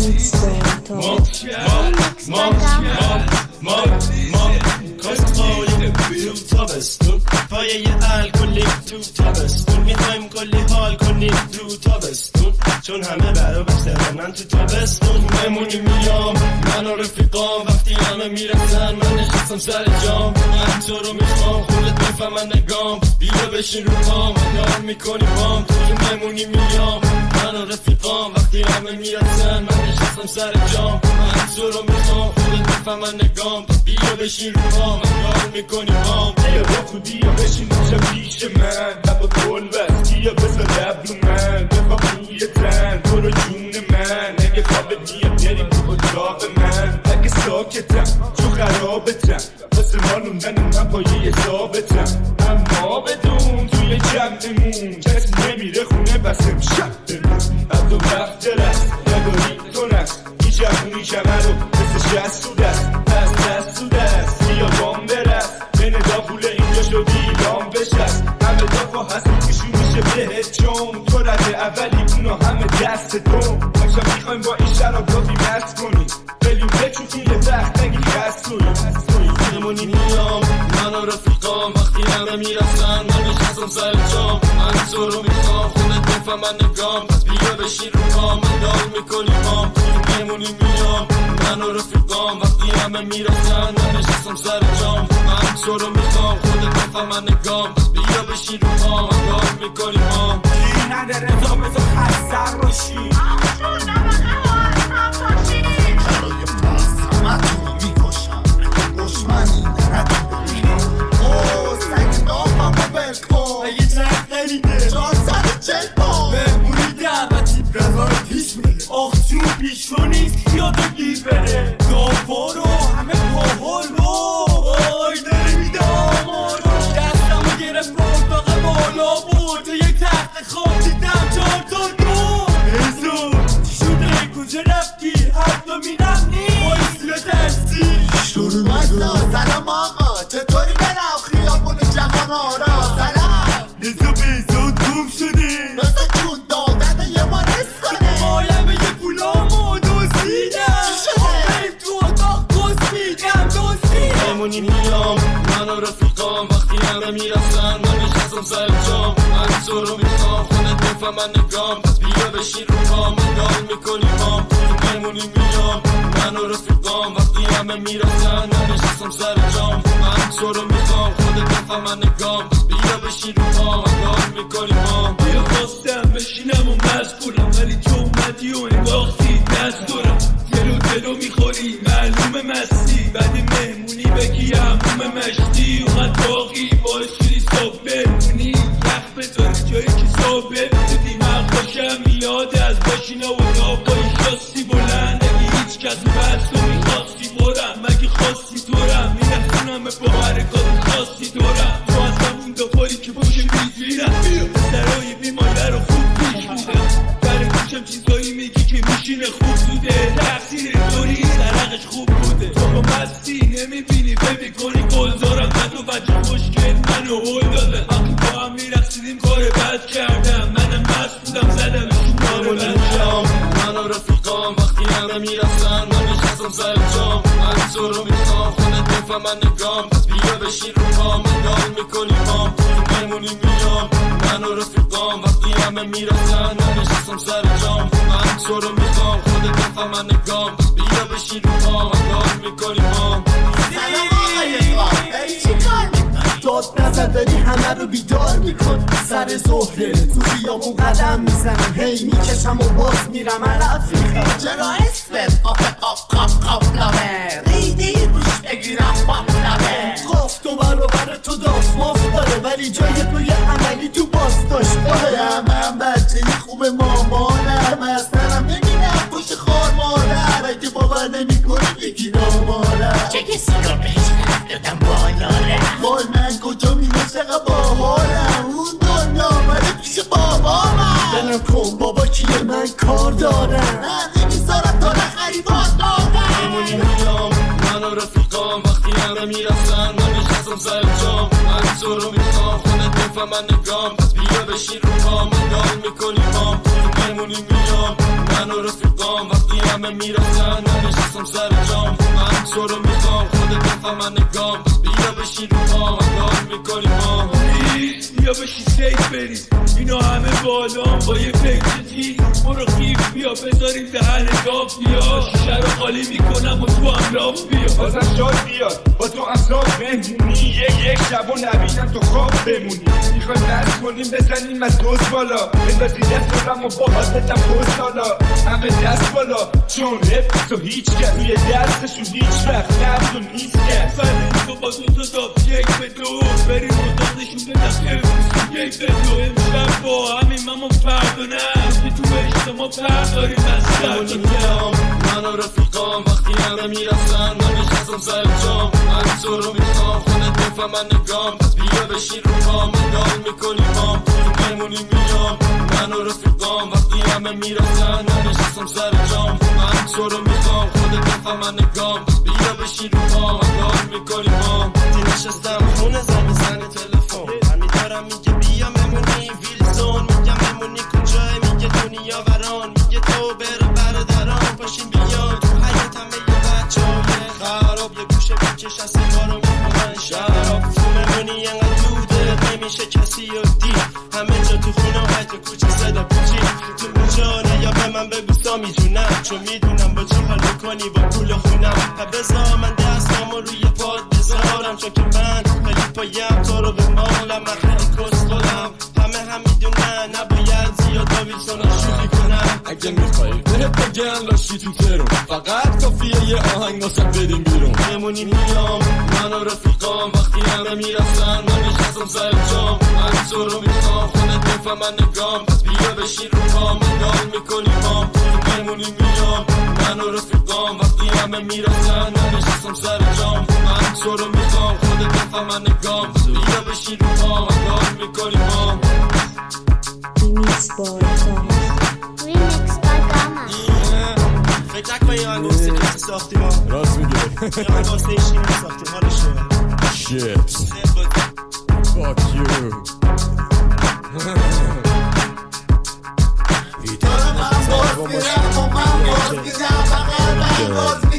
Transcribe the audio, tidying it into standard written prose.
تو تابستون پایه الکلی تو تابستون میخوایم کلی حال کنیم تو تابستون چون همه برا بسترنن تو تابستون مهمونی میام من و رفیقام وقتی همه میرسن من نشستم سر جام من تو رو میخوام خودت بفهمن نگام بیا بشین رو پام نار میکنی بام تو مهمونی میام من و رفیقام وقتی همه میرسن من نشستم سر جام من تو رو میخوام خودت بفهمن نگام بیا بشین رو پام نار میکنی بام بیا با بیا بشین پیش من لبا گل بست بیا بزن لب رو من بخواب روی تن تو رو جون من اگه خوابت میاد بریم تو اتاق من اگه ساکتم تو خرابتم واسه ما لوندن من پایه ثابتم اما بدون توی جمعمون کسی نمیره خونه بس امشب بمون از تو وقت رست نداری تو نست این جمعونی کمر رو مثل شست تو دست پس دست تو دست بیا بام برست به ندا پول اینجا شدی لام بشست همه دفعه هست کشون میشه بهت چون تو رده اولی اونا همه دست تو امشب میخوایم با این شراباتی مست کنی بریم بچوکی یه وقت نگی خست کنی مهمونی میام من و رفیقام وقتی همه میرسن من نشستم سر جام من تو رو میخوام خودت بفهمن نگام پس بیا بشین رو پام نگاه میکنی پام تو مهمونی میام من و رفیقام وقتی همه میرسن من نشستم سر جام من تو رو میخوام خودت بفهمن نگام پس بیا بشین رو پام نگاه میکنی پام کی نداره تا بزا خستر باشی همشون نباده هم باشی برای پاس همه تو میکشم دشمنی نداری اوه سنگ نامم رو بکن اگه چند نریده جان سر چل با بهمونی دعوتی برای پیش میره آخ چون پیشو نیست یادو بره داوارو همه پاهالو آی داره میده آمارو دستمو گرفت اتاق بالا بود تو یک تخت خواب دیدم 4 تا نو ازو چی شده کجا رفتی حتی میرفتی با این صورت هستی شروع بایستا سلام آقا چطوری برم خیابون جهان آرا سلام نزا بیزاد گم شده مثل جون دادن یه ما رس کنه عالمه یه پولامو دزدیدم چی شده؟ بریم تو اتاق دزدیدم مهمونی میام من و رفیقام وقتی همه میرسن من نشستم سر جام من تو رو میخوام خودت بفهمن نگام پس بیا بشین رو پام نگاه میکنی پام تو مهمونی میام من و رفیقام وقتی همه میرسن من نشستم سر جام من تو رو میخوام خودت بفهمن نگام پس بیا بشین رو پام نگاه میکنی پام بیا خواستم بشینم و مشغولم ولی تو اومدی و انداختی دست دارم تلو میخوری معلوم مستی بعد مهمونی بگی هموم مشتی اومد باقی باعث شدی صبح بمونی یخ بذاری جایی که صبح بمونی مغباشم میاد از باشینا و داغای شاستی بلند اگه هیچ کس بس تو میخواستی برم مگه خواستی دورم میرخونم با حرکات خاصی دورم تو از همون دفاری که باشه میگیرم سرای بیمایه رو خوب پیش میدم برای کوشم چیزایی میگی که میشینه خوب زوده تقصیر دوری سرقش خوب بوده تو با مستی نمیبینی ببی کنی گل دارم من تو بچه خوشگل منو هول داده وقتی با هم میرقصیدیم کار بد کردم منم مست بودم زدمشون کار بد من و رفیقام وقتی همه میرسن من نشستم سر جام من تو رو میخوام خودت بفهمن نگام پس بیا بشین رو پام نگاه میکنی پام تو مهمونی میام من و رفیقام وقتی همه میرسن من نشستم سر جام من تو رو میخوام خودت بفهمن نگام پس بیا بشین رو پام نگاه میکنی پام سلام آقای خواهد ای چی کار میکنی؟ داد نزد داری همه رو بیدار میکن سر زهره تو خیابون قدم میزنم هی میکشم و باز میرم علف میخوام چرا اسمت قاف لامه ریدی روش بگیرم لامه قاف تو برابر تو داف ماف داره ولی جای توی عملی تو باز داشت باید من بچه خوب مامانم اصلا نمیدم پشت خار مادر اگه باور نمی کنی بگیرم مادر چه کسی رو بهش دادم بالاره وای من کجا میره چقدر باحالم اون دنیا آمده پیش بابامم بلم کن بابا کیه من کار دارم نه نمیذارم تا نخری باز مهمونی میام من و رفیقام وقتی همه میرسن من نشستم سر جام من تو رو میخوام خودت بفهمن نگام پس بیا بشین رو پام نگاه میکنی پام تو مهمونی میام من و رفیقام وقتی همه میرسن ننشستم سر جام من تو رو میخوام خودت بفهم من نگام بیا بشین رو پا کار میکنیم ما بیا بشین سیف بریم اینا همه بالام با یه فکر تیز برو خیف بیا بذاریم دهن گاف بیا شیشه رو خالی میکنم و تو هم لاف بیا بازم شاد بیاد با تو اصلاف بهمونی یک شب و نبینم تو خواب بمونی میخوایم دست کنیم بزنیم از دوست بالا بندازی دست کنم و با حالتم پست حالا همه دست بالا چون رفت تو هیچ کس روی دستشون هیچ وقت نبود و نیست کس فرین تو با دو تا داب یک به دو بریم اتاقشون بدم یک به دو امشب با همین من و فردا نه تو عشق ما فرد داریم از همونی میام من و رفیقام وقتی همه میرسن من نشستم سر جام من تو رو میخوام خودت بفهم من نگام پس بیا بشین رو پام نگاه میکنیم ما تو میمونی میام من و رفیقام وقتی همه میرسن من نشستم سر جام من تو رو میخوام خودت بفهم من نگام پس بیا بشین رو پام نگاه میکنیم ما نشستم خونه زنگ تلفن من میدارم میگه بیا ممونی ویلزون میگم ممونی کجای میگه دنیا وران میگه تو بره برادران پاشین بیا تو حیات همه یه بچه های خراب یه گوشه میکش از سیگارو میخونن شراب تو ممونی انقدر دوده نمیشه کسی رو دید همه جا تو خونه و حتی کوچه صدا پیچی تو اونجا یا به من بگو سامی جونم چون میدونم با چه حال میکنی با پول خونم بذار من دستامو روی پاد بذارم چون که من خیلی پایم تو رو به مالم من خیلی کس خودم هم میدونن نباید زیاد با ویلسون شوخی کنم اگه میخوایی بهت بگن لاشی تو ترون فقط کافیه یه آهنگ واسم بدیم بیرون بمونی میام من و رفیقام وقتی همه میرفتن من نشستم سر جام من تو رو میخوام خودت بفهم من نگام پس بیا بشین رو پام نگاه میکنیم ما تو بمونی میام من و رفیقام وقتی همه میرفتن من نشستم سر جام من تو رو میخوام خودت بفهم من نگام پس بیا بشین رو پام نگاه میکنیم ما Remix by Gama. فکر نکن یه آهنگ موسیقی ساختیم راست میگه یه آهنگ واسه ایشیم ساختیم حالشه Shit Fuck you من باز میرم و من باز میرم فقط من باز